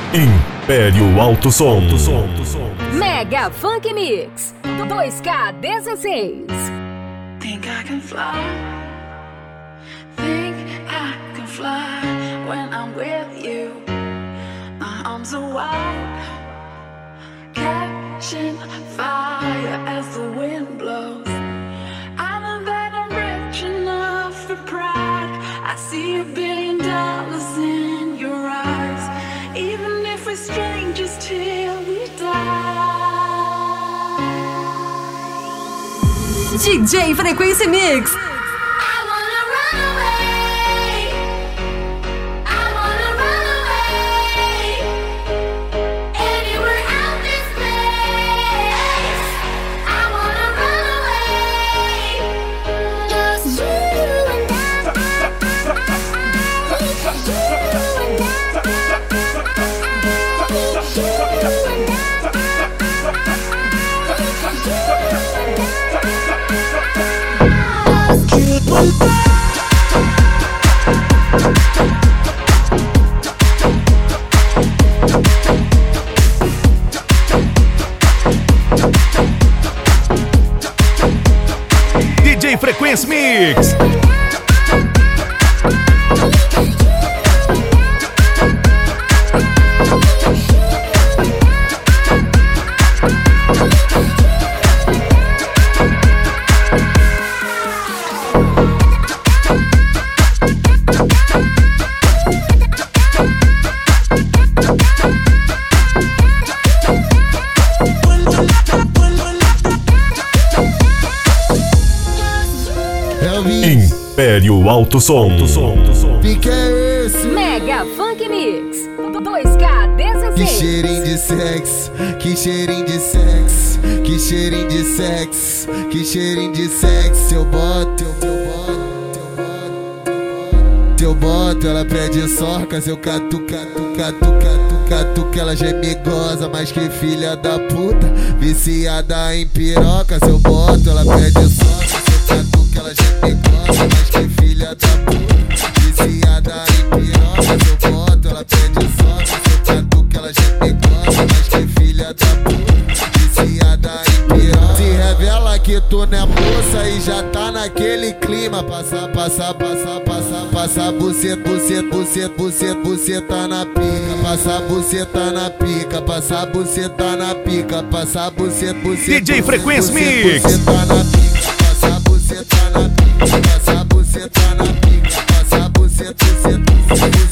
Império Alto Som. Mega Funk Mix 2K16. Think I can fly. Think I can fly when I'm with you. My arms are wide, catching fire as the wind blows. I know that I'm rich enough for pride. I see $1 billion in your eyes. Even if we're strangers till we die. DJ Frequência Mix. DJ Frequência Mix. Império Alto Som. Pique é esse? Mega Funk Mix 2K16. Que cheirinho de sexo, que cheirinho de sexo, que cheirinho de sexo, que cheirinho de sexo. Eu boto, ela pede sorcas, eu catuca, ela já é migosa, mas que filha da puta, viciada em pirocas. Eu boto, ela pede sorcas, eu catuca, ela já é migosa, mas que filha da puta, viciada em pirocas. Eu boto, ela pede sorcas, eu catuca, ela já é migosa, mas que filha da puta, viciada em pirocas. Se revela que tu não é moça e já tá naquele clima. Passa buceta na pica. Passa buceta na pica, passa buceta na pica, passa buceta. DJ Frequência Mix. Passa buceta na pica, passa buceta na pica, passa buceta.